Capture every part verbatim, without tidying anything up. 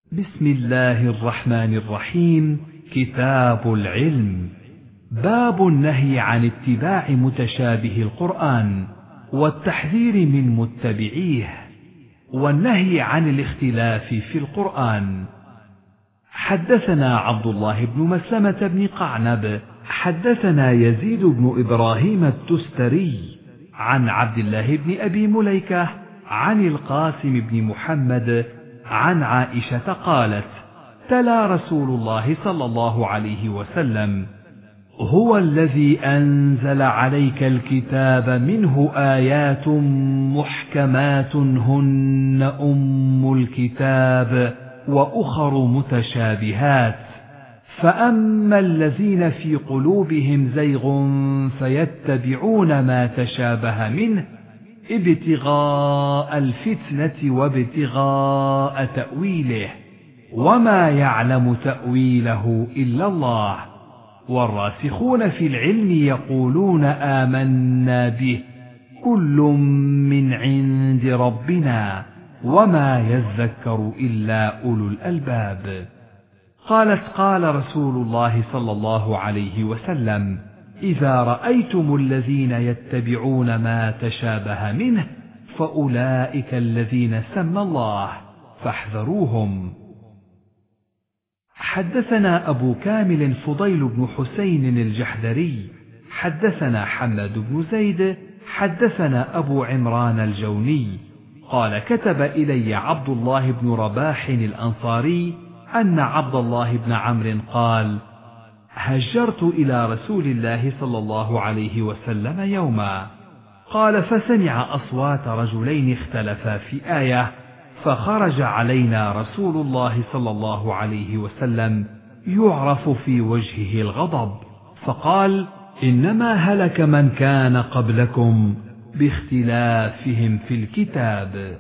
بسم الله الرحمن الرحيم. كتاب العلم. باب النهي عن اتباع متشابه القرآن والتحذير من متبعيه، والنهي عن الاختلاف في القرآن. حدثنا عبد الله بن مسلمة بن قعنب حدثنا يزيد بن إبراهيم التستري عن عبد الله بن أبي مليكة عن القاسم بن محمد عن عائشة قالت: تلا رسول الله صلى الله عليه وسلم: هو الذي أنزل عليك الكتاب منه آيات محكمات هن أم الكتاب وأخر متشابهات، فأما الذين في قلوبهم زيغ فيتبعون ما تشابه منه ابتغاء الفتنة وابتغاء تأويله، وما يعلم تأويله إلا الله، والراسخون في العلم يقولون آمنا به كل من عند ربنا وما يذكر إلا أولو الألباب. قالت: قال رسول الله صلى الله عليه وسلم: إذا رأيتم الذين يتبعون ما تشابه منه فأولئك الذين سمى الله فاحذروهم. حدثنا أبو كامل فضيل بن حسين الجحدري حدثنا حماد بن زيد حدثنا أبو عمران الجوني قال: كتب إلي عبد الله بن رباح الأنصاري أن عبد الله بن عمرو قال: هجرت إلى رسول الله صلى الله عليه وسلم يوما. قال: فسمع أصوات رجلين اختلفا في آية، فخرج علينا رسول الله صلى الله عليه وسلم يعرف في وجهه الغضب، فقال: إنما هلك من كان قبلكم باختلافهم في الكتاب.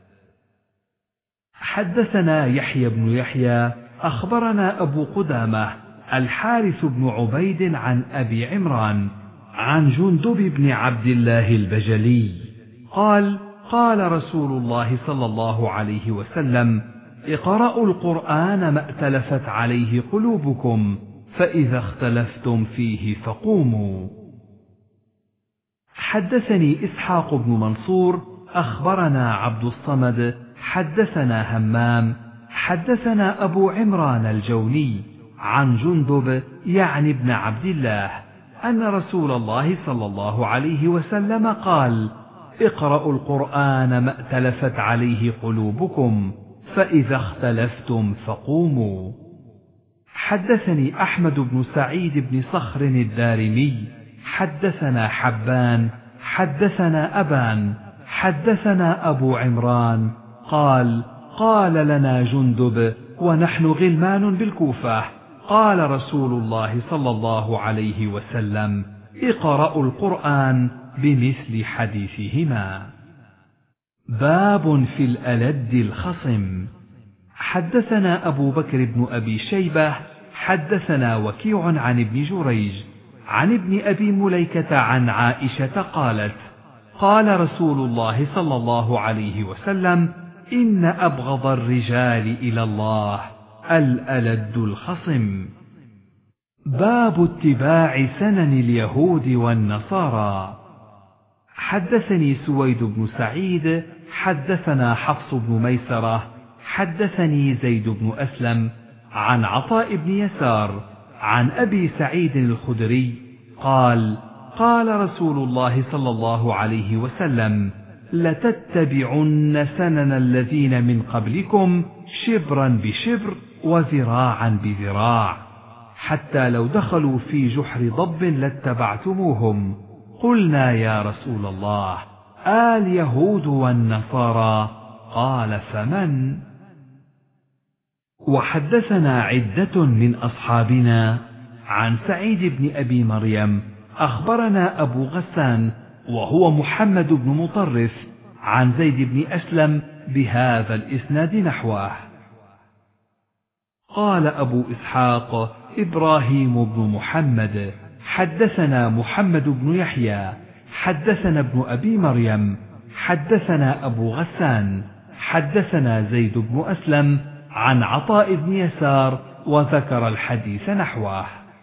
حدثنا يحيى بن يحيى أخبرنا أبو قدامة الحارث بن عبيد عن أبي عمران عن جندب بن عبد الله البجلي قال: قال رسول الله صلى الله عليه وسلم: اقرأوا القرآن ما ائتلفت عليه قلوبكم، فإذا اختلفتم فيه فقوموا. حدثني إسحاق بن منصور أخبرنا عبد الصمد حدثنا همام حدثنا أبو عمران الجوني عن جندب يعني ابن عبد الله أن رسول الله صلى الله عليه وسلم قال: اقرأوا القرآن ما ائتلفت عليه قلوبكم، فإذا اختلفتم فقوموا. حدثني أحمد بن سعيد بن صخر الدارمي حدثنا حبان حدثنا أبان حدثنا أبو عمران قال: قال لنا جندب ونحن غلمان بالكوفة: قال رسول الله صلى الله عليه وسلم: اقرأوا القرآن بمثل حديثهما. باب في الألد الخصم. حدثنا أبو بكر بن أبي شيبة حدثنا وكيع عن ابن جريج عن ابن أبي مليكة عن عائشة قالت: قال رسول الله صلى الله عليه وسلم: إن أبغض الرجال إلى الله الألد الخصم. باب اتباع سنن اليهود والنصارى. حدثني سويد بن سعيد حدثنا حفص بن ميسرة حدثني زيد بن أسلم عن عطاء بن يسار عن أبي سعيد الخدري قال: قال رسول الله صلى الله عليه وسلم: لتتبعن سنن الذين من قبلكم شبرا بشبر وذراعا بذراع، حتى لو دخلوا في جحر ضب لاتبعتموهم. قلنا: يا رسول الله، اليهود والنصارى؟ قال: فمن؟ وحدثنا عدة من أصحابنا عن سعيد بن أبي مريم أخبرنا أبو غسان وهو محمد بن مطرف عن زيد بن أسلم بهذا الإسناد نحوه. قال أبو إسحاق إبراهيم بن محمد حدثنا محمد بن يحيى حدثنا ابن أبي مريم حدثنا أبو غسان حدثنا زيد بن أسلم عن عطاء بن يسار، وذكر الحديث نحوه.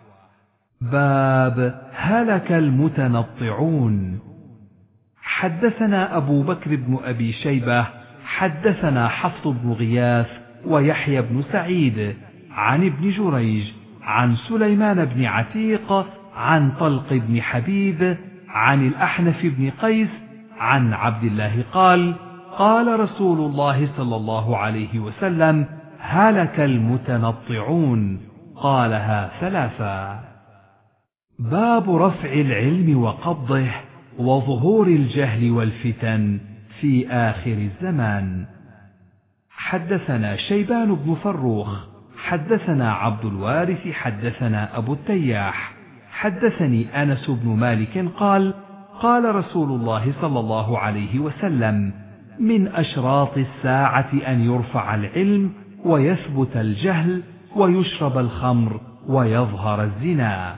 باب هلك المتنطعون. حدثنا أبو بكر بن أبي شيبة حدثنا حفص بن غياث ويحيى بن سعيد عن ابن جريج عن سليمان بن عتيق عن طلق بن حبيب عن الأحنف بن قيس عن عبد الله قال: قال رسول الله صلى الله عليه وسلم: هلك المتنطعون. قالها ثلاثا. باب رفع العلم وقبضه وظهور الجهل والفتن في آخر الزمان. حدثنا شيبان بن فروخ حدثنا عبد الوارث حدثنا أبو التياح حدثني أنس بن مالك قال: قال رسول الله صلى الله عليه وسلم: من أشراط الساعة أن يرفع العلم ويثبت الجهل ويشرب الخمر ويظهر الزنا.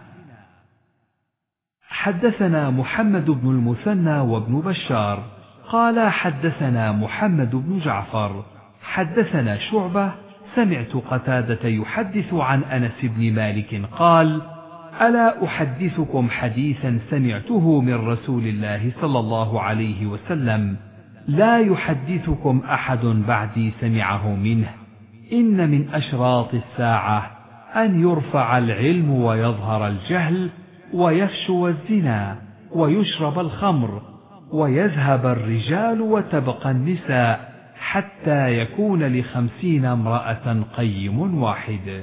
حدثنا محمد بن المثنى وابن بشار قال: حدثنا محمد بن جعفر حدثنا شعبة سمعت قتادة يحدث عن أنس بن مالك قال: ألا أحدثكم حديثا سمعته من رسول الله صلى الله عليه وسلم لا يحدثكم أحد بعدي سمعه منه: إن من أشراط الساعة أن يرفع العلم ويظهر الجهل ويفشو الزنا ويشرب الخمر ويذهب الرجال وتبقى النساء حتى يكون لخمسين امرأة قيم واحد.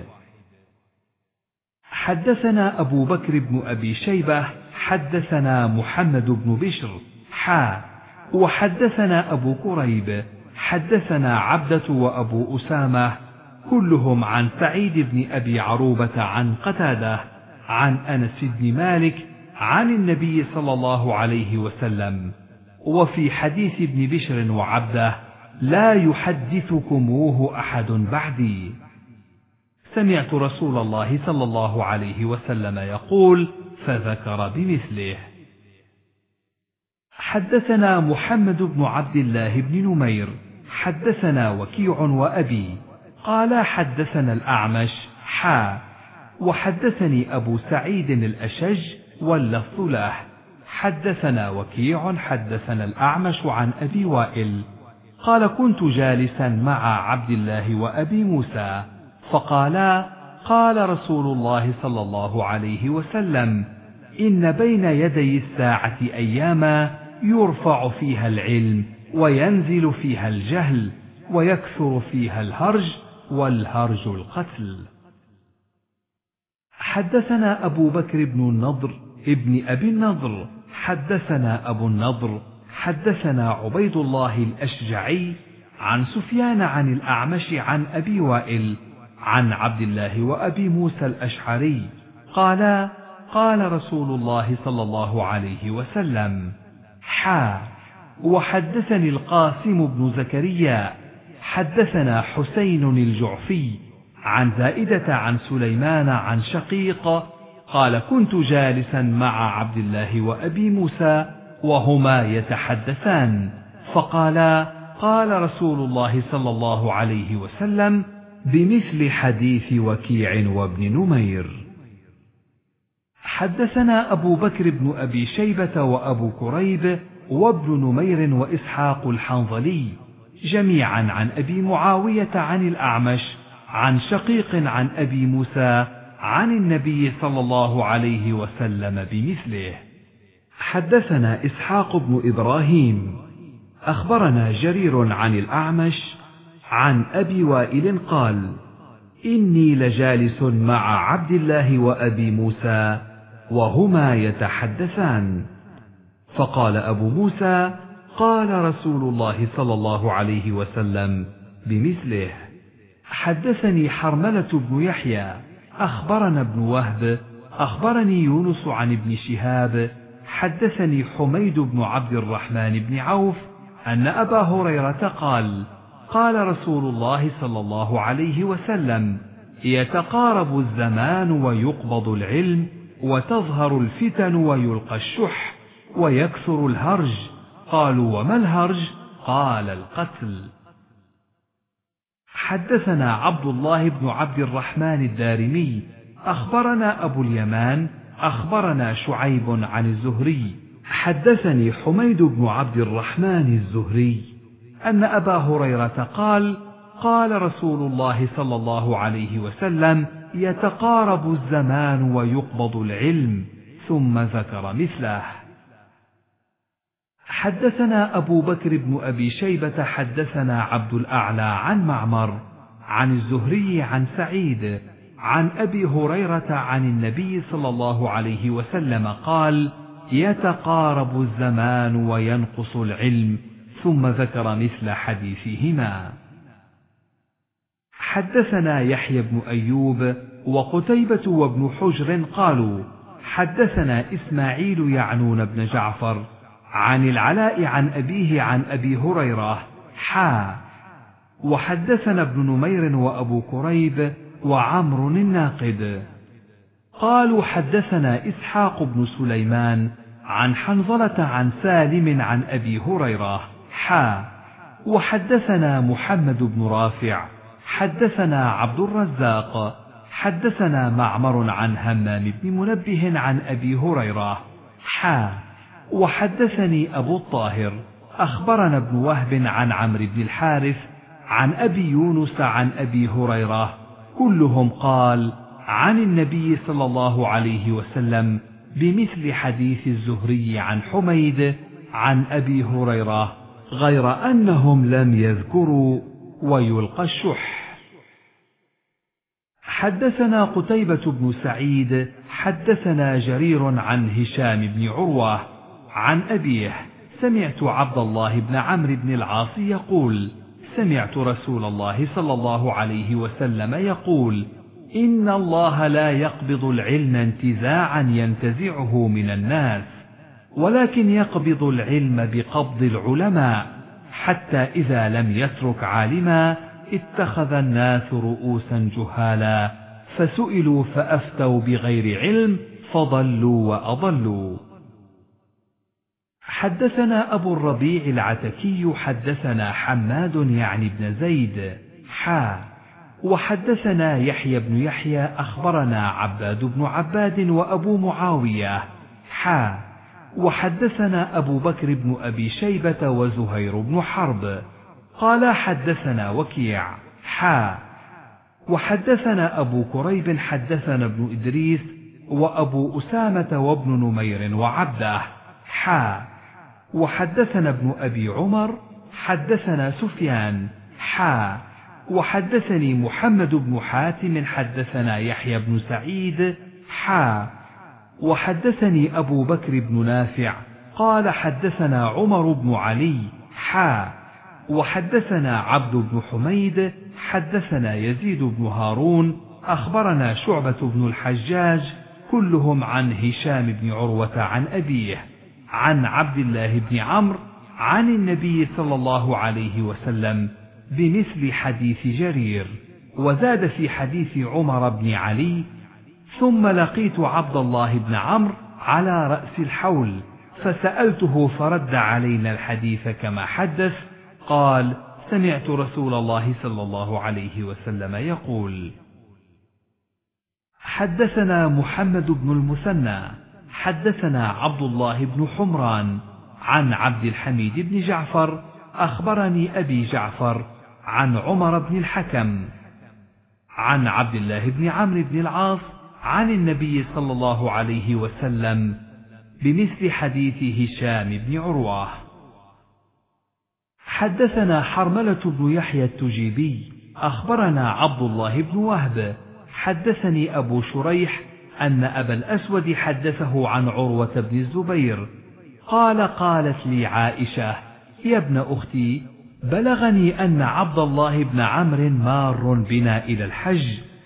حدثنا أبو بكر بن أبي شيبة حدثنا محمد بن بشر حا وحدثنا أبو كريب حدثنا عبدة وأبو أسامة كلهم عن سعيد بن أبي عروبة عن قتادة عن أنس بن مالك عن النبي صلى الله عليه وسلم. وفي حديث ابن بشر وعبده: لا يحدثكموه أحد بعدي. سمعت رسول الله صلى الله عليه وسلم يقول، فذكر بمثله. حدثنا محمد بن عبد الله بن نمير حدثنا وكيع وأبي قال: حدثنا الأعمش حا وحدثني أبو سعيد الأشج واللفظ له. حدثنا وكيع حدثنا الأعمش عن أبي وائل قال: كنت جالسا مع عبد الله وأبي موسى فقالا: قال رسول الله صلى الله عليه وسلم: إن بين يدي الساعة أياما يرفع فيها العلم وينزل فيها الجهل ويكثر فيها الهرج، والهرج القتل. حدثنا أبو بكر بن النضر ابن أبي النضر حدثنا أبو النضر حدثنا عبيد الله الأشجعي عن سفيان عن الأعمش عن أبي وائل عن عبد الله وأبي موسى الأشعري قالا: قال رسول الله صلى الله عليه وسلم: حا وحدثني القاسم بن زكريا حدثنا حسين الجعفي عن زائدة عن سليمان عن شقيق قال: كنت جالسا مع عبد الله وأبي موسى وهما يتحدثان فقالا: قال رسول الله صلى الله عليه وسلم بمثل حديث وكيع وابن نمير. حدثنا أبو بكر بن أبي شيبة وأبو كريب وابن نمير وإسحاق الحنظلي جميعا عن أبي معاوية عن الأعمش عن شقيق عن أبي موسى عن النبي صلى الله عليه وسلم بمثله. حدثنا إسحاق بن إبراهيم أخبرنا جرير عن الأعمش عن أبي وائل قال: إني لجالس مع عبد الله وأبي موسى وهما يتحدثان فقال أبو موسى: قال رسول الله صلى الله عليه وسلم بمثله. حدثني حرملة بن يحيى أخبرنا ابن وهب أخبرني يونس عن ابن شهاب حدثني حميد بن عبد الرحمن بن عوف أن أبا هريرة قال: قال رسول الله صلى الله عليه وسلم: يتقارب الزمان ويقبض العلم وتظهر الفتن ويلقى الشح ويكثر الهرج. قالوا: وما الهرج؟ قال: القتل. حدثنا عبد الله بن عبد الرحمن الدارمي أخبرنا أبو اليمان أخبرنا شعيب عن الزهري حدثني حميد بن عبد الرحمن الزهري أن أبا هريرة قال قال رسول الله صلى الله عليه وسلم يتقارب الزمان ويقبض العلم، ثم ذكر مثله. حدثنا أبو بكر بن أبي شيبة حدثنا عبد الأعلى عن معمر عن الزهري عن سعيد عن أبي هريرة عن النبي صلى الله عليه وسلم قال يتقارب الزمان وينقص العلم، ثم ذكر مثل حديثهما. حدثنا يحيى بن أيوب وقتيبة وابن حجر قالوا حدثنا إسماعيل يعنون بن جعفر عن العلاء عن أبيه عن أبي هريرة حا وحدثنا ابن نمير وأبو كريب وعمر الناقد قالوا حدثنا إسحاق بن سليمان عن حنظلة عن سالم عن أبي هريرة حا وحدثنا محمد بن رافع حدثنا عبد الرزاق حدثنا معمر عن همام بن منبه عن أبي هريرة حا وحدثني أبو الطاهر أخبرنا ابن وهب عن عمرو بن الحارث عن أبي يونس عن أبي هريرة كلهم قال عن النبي صلى الله عليه وسلم بمثل حديث الزهري عن حميد عن أبي هريرة، غير أنهم لم يذكروا ويلقى الشح. حدثنا قتيبة بن سعيد حدثنا جرير عن هشام بن عروة عن أبيه سمعت عبد الله بن عمرو بن العاص يقول سمعت رسول الله صلى الله عليه وسلم يقول إن الله لا يقبض العلم انتزاعا ينتزعه من الناس، ولكن يقبض العلم بقبض العلماء، حتى إذا لم يترك عالما اتخذ الناس رؤوسا جهالا فسئلوا فأفتوا بغير علم فضلوا وأضلوا. حدثنا أبو الربيع العتكي حدثنا حماد يعني بن زيد حا وحدثنا يحيى بن يحيى أخبرنا عباد بن عباد وأبو معاوية حا وحدثنا أبو بكر بن أبي شيبة وزهير بن حرب قال حدثنا وكيع حا وحدثنا أبو كريب حدثنا ابن إدريس وأبو أسامة وابن نمير وعبده حا وحدثنا ابن أبي عمر حدثنا سفيان حا وحدثني محمد بن حاتم حدثنا يحيى بن سعيد حا وحدثني أبو بكر بن نافع قال حدثنا عمر بن علي حا وحدثنا عبد بن حميد حدثنا يزيد بن هارون أخبرنا شعبة بن الحجاج كلهم عن هشام بن عروة عن أبيه عن عبد الله بن عمرو عن النبي صلى الله عليه وسلم بمثل حديث جرير، وزاد في حديث عمر بن علي ثم لقيت عبد الله بن عمرو على رأس الحول فسألته فرد علينا الحديث كما حدث، قال سمعت رسول الله صلى الله عليه وسلم يقول. حدثنا محمد بن المثنى حدثنا عبد الله بن حمران عن عبد الحميد بن جعفر أخبرني أبي جعفر عن عمر بن الحكم عن عبد الله بن عمرو بن العاص عن النبي صلى الله عليه وسلم بمثل حديث هشام بن عروة. حدثنا حرملة بن يحيى التجيبي أخبرنا عبد الله بن وهب حدثني أبو شريح أن أبا الأسود حدثه عن عروة بن الزبير قال قالت لي عائشة يا ابن أختي بلغني أن عبد الله بن عمرو مار بنا إلى الحج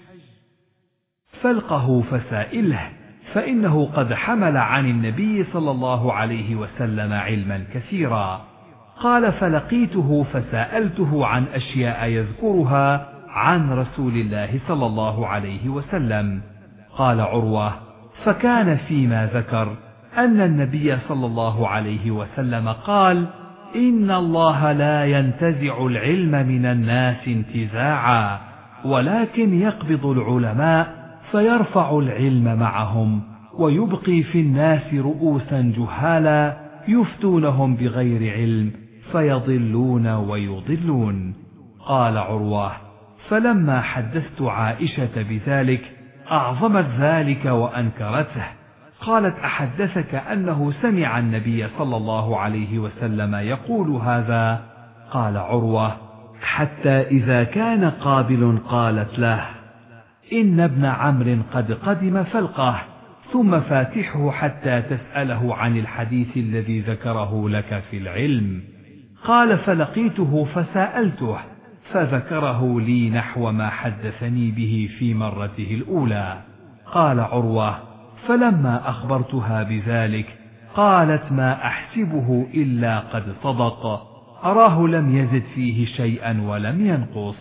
فالقه فسائله فإنه قد حمل عن النبي صلى الله عليه وسلم علما كثيرا. قال فلقيته فسألته عن أشياء يذكرها عن رسول الله صلى الله عليه وسلم. قال عروة فكان فيما ذكر أن النبي صلى الله عليه وسلم قال إن الله لا ينتزع العلم من الناس انتزاعا، ولكن يقبض العلماء فيرفع العلم معهم، ويبقي في الناس رؤوسا جهالا يفتونهم بغير علم فيضلون ويضلون. قال عروة: فلما حدثت عائشة بذلك أعظمت ذلك وأنكرته. قالت: أحدثك أنه سمع النبي صلى الله عليه وسلم يقول هذا؟ قال عروة: حتى إذا كان قابل قالت له: إن ابن عمرو قد قدم فالقه، ثم فاتحه حتى تسأله عن الحديث الذي ذكره لك في العلم. قال: فلقيته فسألته فذكره لي نحو ما حدثني به في مرته الأولى. قال عروة: فلما أخبرتها بذلك قالت: ما أحسبه إلا قد صدق، أراه لم يزد فيه شيئا ولم ينقص.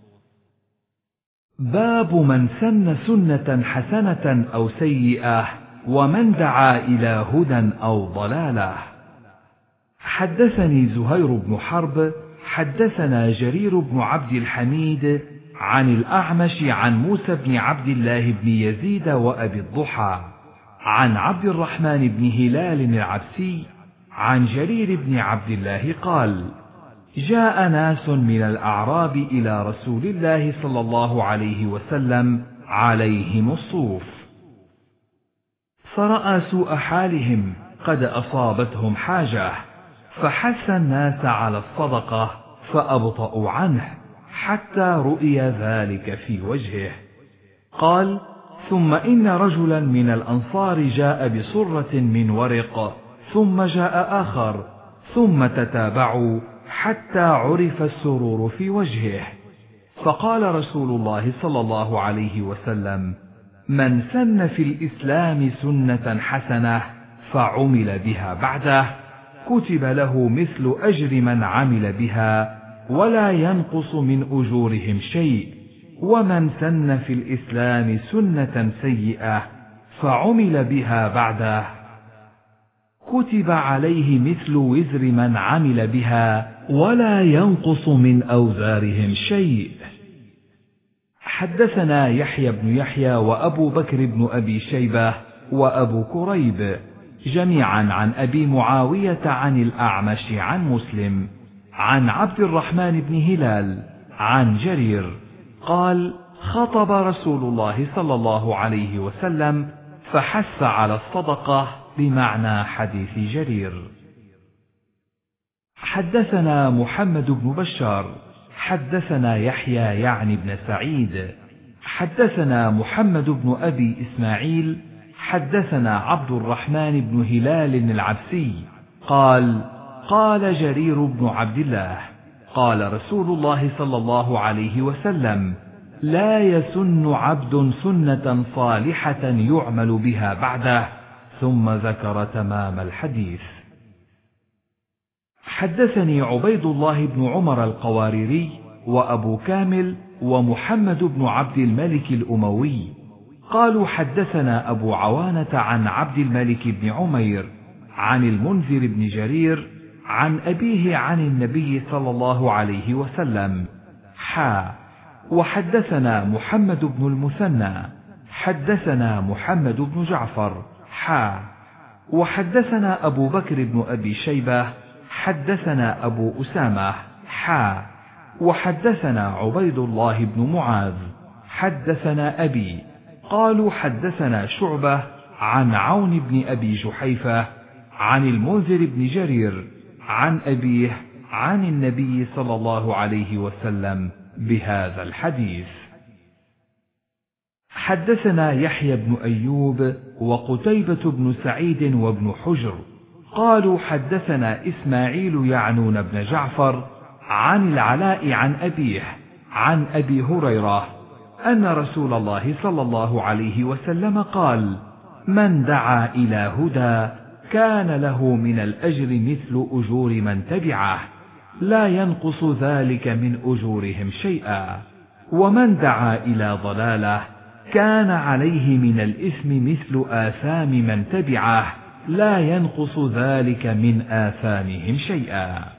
باب من سن سنة حسنة أو سيئة، ومن دعا إلى هدى أو ضلالة. حدثني زهير بن حرب حدثنا جرير بن عبد الحميد عن الأعمش عن موسى بن عبد الله بن يزيد وأبي الضحى عن عبد الرحمن بن هلال العبسي عن جرير بن عبد الله قال: جاء ناس من الأعراب إلى رسول الله صلى الله عليه وسلم عليهم الصوف، فرأى سوء حالهم قد أصابتهم حاجة، فحث الناس على الصدقة فأبطأوا عنه حتى رؤي ذلك في وجهه. قال: ثم إن رجلا من الأنصار جاء بصرة من ورق، ثم جاء آخر، ثم تتابعوا حتى عرف السرور في وجهه. فقال رسول الله صلى الله عليه وسلم: من سن في الإسلام سنة حسنة فعمل بها بعده كتب له مثل أجر من عمل بها ولا ينقص من أجورهم شيء، ومن سن في الإسلام سنة سيئة فعمل بها بعده كتب عليه مثل وزر من عمل بها ولا ينقص من أوزارهم شيء. حدثنا يحيى بن يحيى وأبو بكر بن أبي شيبة وأبو كريب جميعا عن أبي معاوية عن الأعمش عن مسلم عن عبد الرحمن بن هلال عن جرير قال: خطب رسول الله صلى الله عليه وسلم فحث على الصدقة بمعنى حديث جرير. حدثنا محمد بن بشار حدثنا يحيى يعني بن سعيد حدثنا محمد بن أبي إسماعيل حدثنا عبد الرحمن بن هلال العبسي قال: قال جرير بن عبد الله: قال رسول الله صلى الله عليه وسلم: لا يسن عبد سنة صالحة يعمل بها بعده، ثم ذكر تمام الحديث. حدثني عبيد الله بن عمر القواريري وأبو كامل ومحمد بن عبد الملك الأموي قالوا: حدثنا أبو عوانة عن عبد الملك بن عمير عن المنذر بن جرير عن أبيه عن النبي صلى الله عليه وسلم حا وحدثنا محمد بن المثنى حدثنا محمد بن جعفر حا وحدثنا أبو بكر بن أبي شيبة حدثنا أبو أسامة حا وحدثنا عبيد الله بن معاذ حدثنا أبي قالوا: حدثنا شعبة عن عون بن أبي جحيفة عن المنذر بن جرير عن أبيه عن النبي صلى الله عليه وسلم بهذا الحديث. حدثنا يحيى بن أيوب وقتيبة بن سعيد وابن حجر قالوا: حدثنا إسماعيل يعنون بن جعفر عن العلاء عن أبيه عن أبي هريرة أن رسول الله صلى الله عليه وسلم قال: من دعا إلى هدى كان له من الأجر مثل أجور من تبعه لا ينقص ذلك من أجورهم شيئا، ومن دعا إلى ضلالة كان عليه من الإثم مثل آثام من تبعه لا ينقص ذلك من آثامهم شيئا.